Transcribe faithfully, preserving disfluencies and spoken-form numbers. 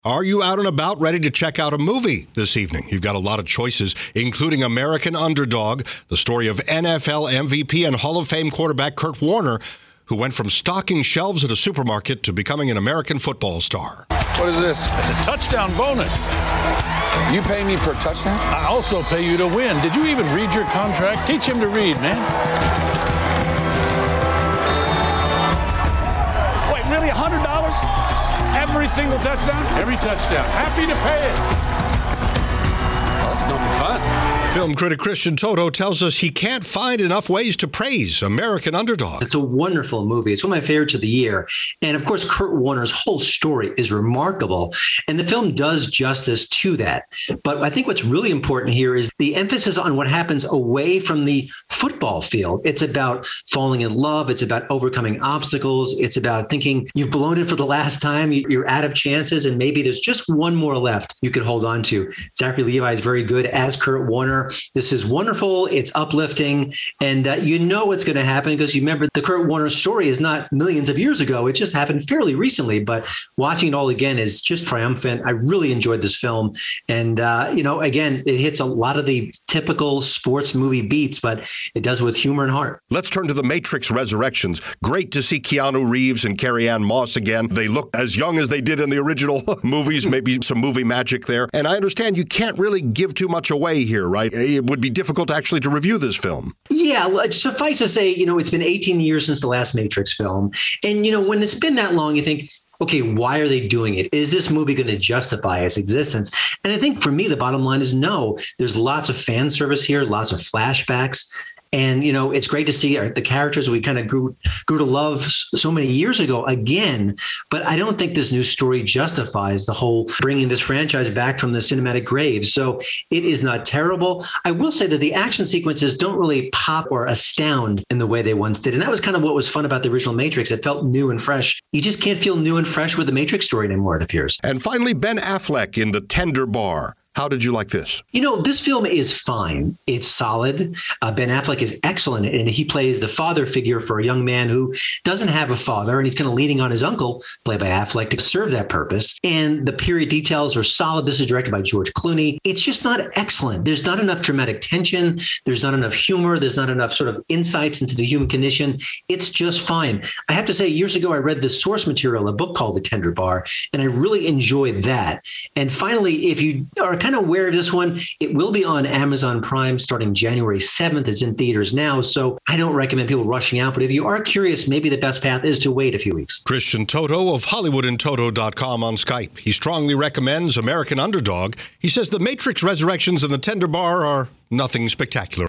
Are you out and about ready to check out a movie this evening? You've got a lot of choices, including American Underdog, the story of N F L M V P and Hall of Fame quarterback Kurt Warner, who went from stocking shelves at a supermarket to becoming an American football star. What is this? It's a touchdown bonus. You pay me per touchdown? I also pay you to win. Did you even read your contract? Teach him to read, man. Wait, really, one hundred dollars? Every single touchdown? Every touchdown. Happy to pay it. Well, that's gonna be fun. Film critic Christian Toto tells us he can't find enough ways to praise American Underdog. It's a wonderful movie. It's one of my favorites of the year. And of course, Kurt Warner's whole story is remarkable. And the film does justice to that. But I think what's really important here is the emphasis on what happens away from the football field. It's about falling in love. It's about overcoming obstacles. It's about thinking you've blown it for the last time. You're out of chances. And maybe there's just one more left you could hold on to. Zachary Levi is very good as Kurt Warner. This is wonderful. It's uplifting. And uh, you know what's going to happen because you remember the Kurt Warner story is not millions of years ago. It just happened fairly recently. But watching it all again is just triumphant. I really enjoyed this film. And, uh, you know, again, it hits a lot of the typical sports movie beats, but it does it with humor and heart. Let's turn to The Matrix Resurrections. Great to see Keanu Reeves and Carrie-Anne Moss again. They look as young as they did in the original movies, maybe some movie magic there. And I understand you can't really give too much away here, right? It would be difficult actually to review this film. Yeah, suffice to say, you know, it's been eighteen years since the last Matrix film. And, you know, when it's been that long, you think, okay, why are they doing it? Is this movie going to justify its existence? And I think for me, the bottom line is no. There's lots of fan service here, lots of flashbacks. And, you know, it's great to see the characters we kind of grew grew to love so many years ago again. But I don't think this new story justifies the whole bringing this franchise back from the cinematic grave. So it is not terrible. I will say that the action sequences don't really pop or astound in the way they once did. And that was kind of what was fun about the original Matrix. It felt new and fresh. You just can't feel new and fresh with the Matrix story anymore, it appears. And finally, Ben Affleck in The Tender Bar. How did you like this? You know, this film is fine. It's solid. Uh, Ben Affleck is excellent, and he plays the father figure for a young man who doesn't have a father, and he's kind of leaning on his uncle, played by Affleck, to serve that purpose. And the period details are solid. This is directed by George Clooney. It's just not excellent. There's not enough dramatic tension. There's not enough humor. There's not enough sort of insights into the human condition. It's just fine. I have to say, years ago, I read the source material, a book called The Tender Bar, and I really enjoyed that. And finally, if you are kind of aware of this one, it will be on Amazon Prime starting January seventh. It's in theaters now, so I don't recommend people rushing out. But if you are curious, maybe the best path is to wait a few weeks. Christian Toto of Hollywood and Toto dot com on Skype. He strongly recommends American Underdog. He says The Matrix Resurrections and The Tender Bar are nothing spectacular.